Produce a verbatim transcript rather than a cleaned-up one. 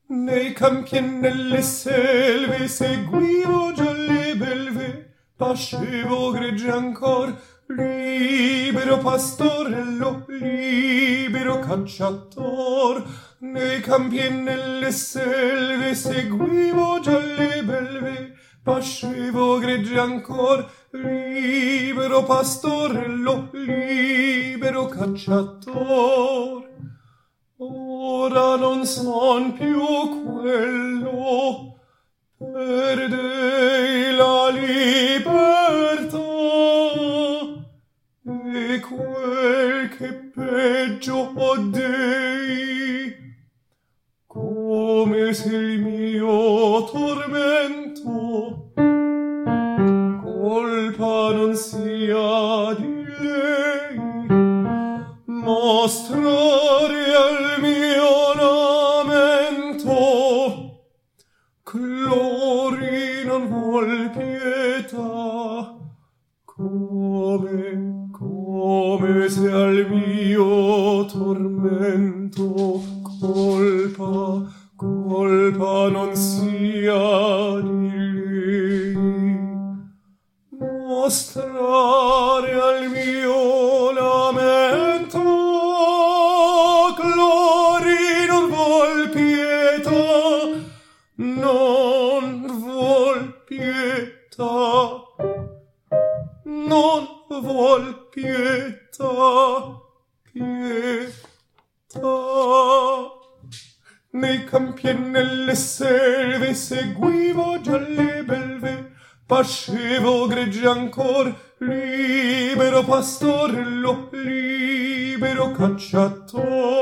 Nei campi e nelle selve seguivo già le belve, pascevo gregge ancor, libero pastorello, libero cacciator. Nei campi e nelle selve seguivo già le belve, pascevo gregge ancor, libero pastorello, libero cacciator. Ora non son più quello, perdei la libertà, e quel che peggio dei, come se il mio tormento colpa non sia di lei, mostrare al mio lamento Clori non vuol pietà, come, come se al mio tormento colpa, colpa non sia di lei. Mostrare al mio lamento Clori non vuol pietà, non vuol pietà, non vuol pietà, pietà. Nei campi e nelle selve seguivo già le belve, pascevo gregge ancor, libero pastorello, libero cacciator.